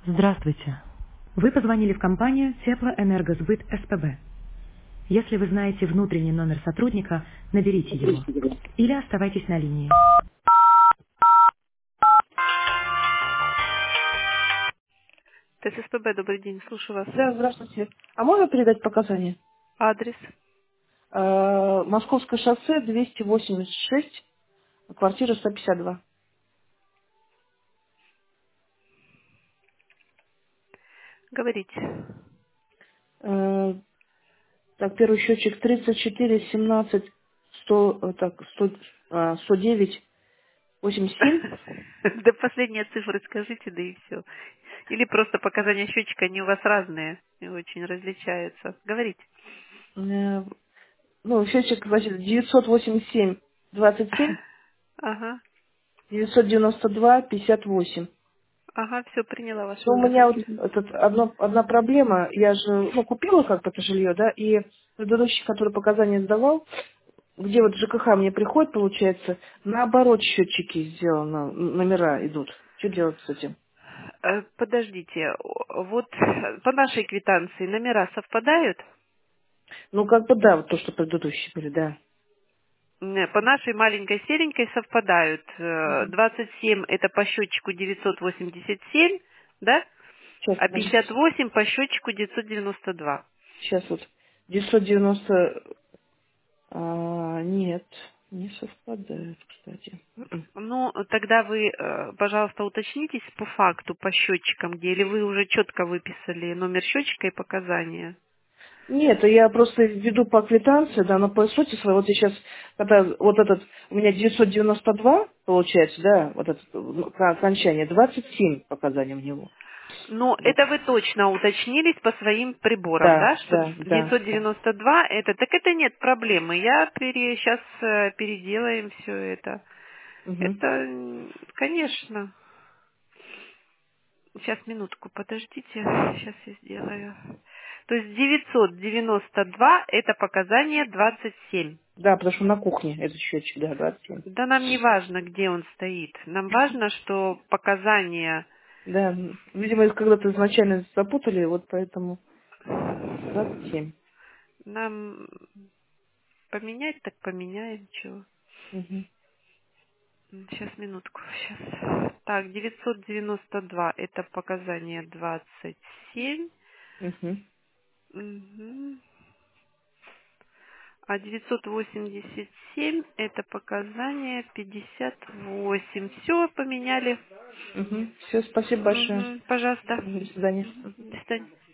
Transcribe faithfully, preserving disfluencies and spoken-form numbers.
Здравствуйте. Вы позвонили в компанию Теплоэнергосбыт СПБ. Если вы знаете внутренний номер сотрудника, наберите его. Или оставайтесь на линии. ТССПБ, добрый день, слушаю вас. Да, здравствуйте. А можно передать показания? Адрес. Э, Московское шоссе двести восемьдесят шесть, квартира сто пятьдесят два. Говорите. Э, Так, первый счетчик тридцать четыре семнадцать сто, э, так, сто, а, сто девять восемьдесят семь. До последней цифры скажите, да и все. Или просто показания счетчика, они у вас разные и очень различаются. Говорите. Э, Ну, счетчик, значит, девятьсот восемьдесят семь двадцать семь, Ага, девятьсот девяносто два пятьдесят восемь. ага, все, приняла ваши Но у меня вот показания. этот, одно, одна проблема. Я же, ну, купила как бы это жилье, да, и предыдущий, который показания сдавал, где вот ЖКХ мне приходит, получается, наоборот счетчики сделаны, н- номера идут. Что делать с этим? Э, Подождите, о- вот по нашей квитанции номера совпадают? Ну, как бы да, вот то, что предыдущие были, да. М, По нашей маленькой серенькой совпадают. Э, Мгм. двадцать семь это по счетчику девятьсот восемьдесят семь, да? Сейчас, А подождите. пятьдесят восемь по счетчику девятьсот девяносто два. Сейчас вот. девятьсот девяносто... а, нет, не совпадает, кстати. Мгм. Ну, тогда вы, э, пожалуйста, уточнитесь по факту, по счетчикам, где, или вы уже четко выписали номер счетчика и показания. Нет, я просто веду по квитанции, да, но по сути своей, вот я сейчас, когда вот этот, у меня девятьсот девяносто два, получается, да, вот это ну, к- окончание, двадцать семь показаний у него. Ну, Вот. это вы точно уточнились по своим приборам, Да, да, что да, да, да. девятьсот девяносто два это, так это нет проблемы. Я пере, сейчас переделаем все это. Угу. Это, м, конечно. Сейчас, минутку, подождите. Сейчас я сделаю. То есть девятьсот девяносто два это показание двадцать семь. Да, потому что на кухне этот счетчик, да, двадцать семь. Да нам не важно, где он стоит. Нам важно, что показания Да, м, видимо, их когда-то изначально запутали, вот поэтому двадцать семь. нам поменять, так поменяем. Чего? Угу. Сейчас, минутку. Сейчас. Так, девятьсот девяносто два это показание двадцать семь. Угу. Мгм. А девятьсот восемьдесят семь это показание пятьдесят восемь. Все, поменяли. Угу. Все, спасибо большое. Мгм. Пожалуйста. До свидания. Мгм. До свидания.